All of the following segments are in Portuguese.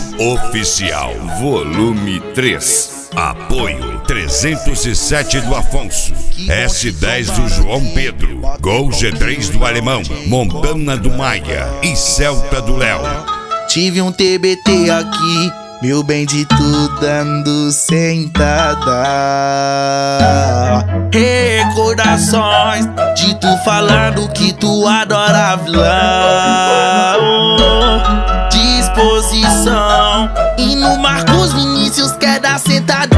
Oficial, volume 3. Apoio 307 do Afonso, S10 do João Pedro, Gol G3 do Alemão, Montana do Maia e Celta do Léo. Tive um TBT aqui, meu bem de tu dando sentada. Recordações de tu falando que tu adora vilão. Disposição e no Marcos Vinícius quer dar sentada.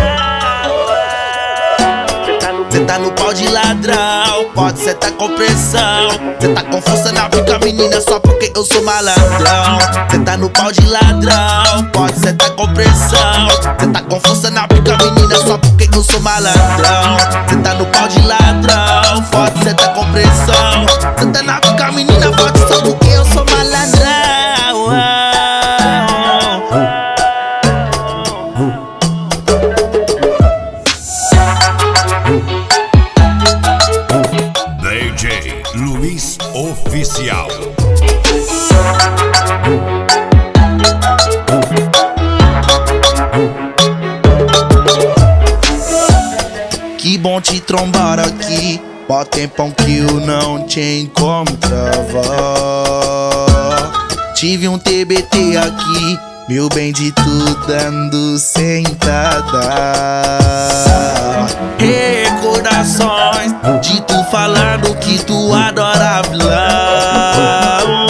Cê tá no pau de ladrão, pode cê tá com pressão. Cê tá com força na pica, menina, só porque eu sou malandrão. Cê tá no pau de ladrão, pode cê tá com pressão. Cê tá com força na pica, menina, só porque eu sou malandrão. Cê tá no pau de ladrão, pode cê tá com pressão. Cê tá na pica, menina, pode só porque eu sou malandrão. DJ Luiz Oficial. Que bom te trombar aqui, mó tempão que eu não te encontrava. Tive um TBT aqui, meu bem de tu dando sentada. Recordações de tu falando que tu adora vilão.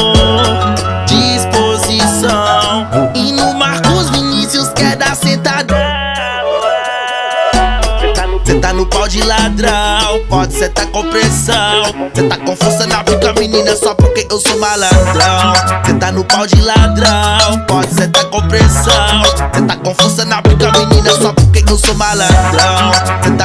Disposição e no Marcos Vinícius quer dar sentada. Cê tá no pau de ladrão, pode cê tá com pressão. Cê tá com força na pica, menina, só porque eu sou malandrão. Cê tá no pau de ladrão, pode cê tá com pressão. Cê tá com força na pica, menina, só porque eu sou malandrão. Cê tá